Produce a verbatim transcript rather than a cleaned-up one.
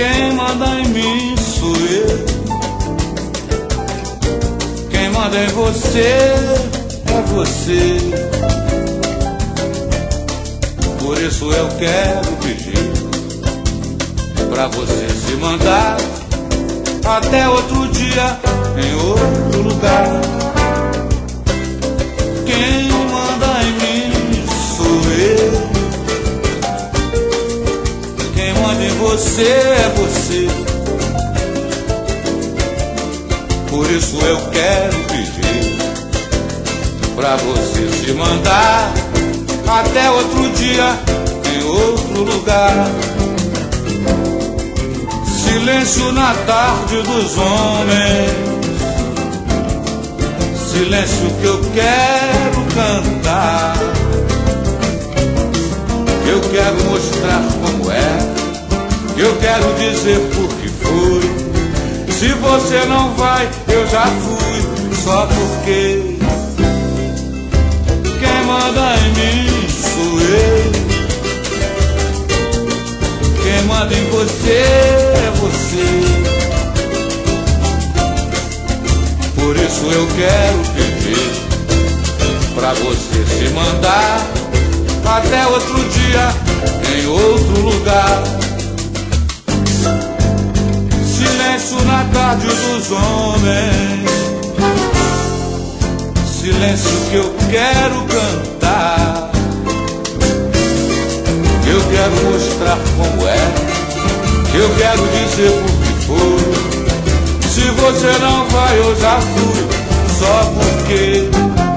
Quem manda em mim sou eu. Quem manda em você é você. Por isso eu quero pedir pra você se mandar até outro dia em outro lugar. Quem manda em mim sou eu. Quem manda em você é você. Por isso eu quero pedir pra você se mandar até outro dia em outro lugar. Silêncio na tarde dos homens, silêncio que eu quero cantar. Eu quero mostrar como é, eu quero dizer por que foi. Se você não vai, eu já fui, só porque quem manda em mim sou eu. Quem manda em você é você. Por isso eu quero pedir pra você se mandar até outro dia em outro lugar. Silêncio na tarde dos homens, silêncio que eu quero cantar. Eu quero mostrar como é, eu quero dizer por que foi. Se você não vai, eu já fui, só porque